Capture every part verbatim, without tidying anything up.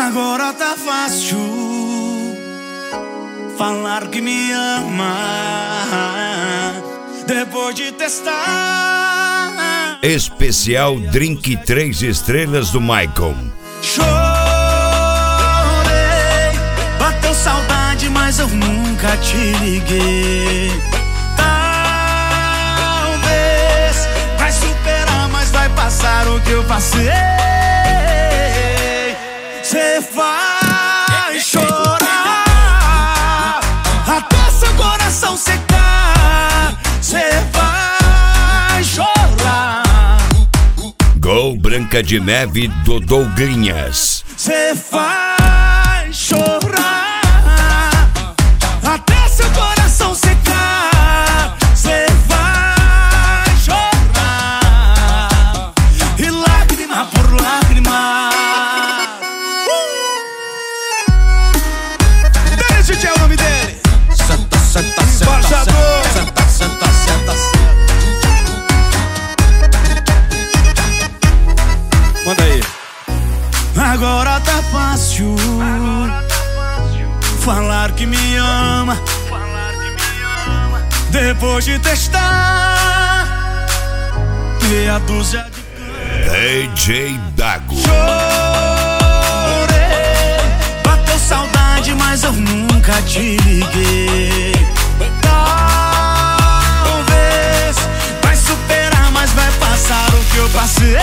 Agora tá fácil falar que me ama depois de testar. Especial Drink três estrelas do Michael. Chorei, bateu saudade, mas eu nunca te liguei. Talvez vai superar, mas vai passar o que eu passei. Cê vai chorar até seu coração secar. Cê vai chorar. Gol Branca de Neve do Douglinhas. Cê vai chorar até seu coração secar. Cê vai chorar e lágrima por lágrima. D J é o nome dele. Senta, senta, senta, senta, senta, senta, senta. Manda aí. Agora tá fácil falar que me ama depois de testar meia dúzia de D J Dago. Bateu saudade, mas eu nunca te liguei. Talvez vai superar, mas vai passar o que eu passei.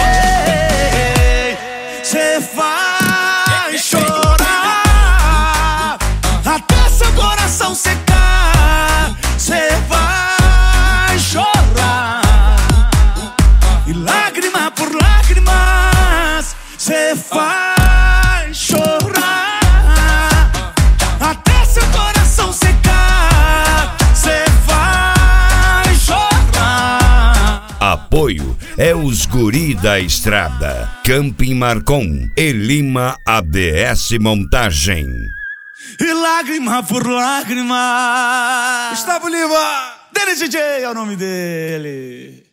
Cê vai chorar até seu coração secar. Cê vai chorar e lágrima por lágrimas. Cê vai chorar até seu coração secar. Cê vai chorar. Apoio é os Guri da Estrada, Camping Marcon e Lima A B S Montagem. E lágrima por lágrima. Gustavo Lima. D J é o nome dele.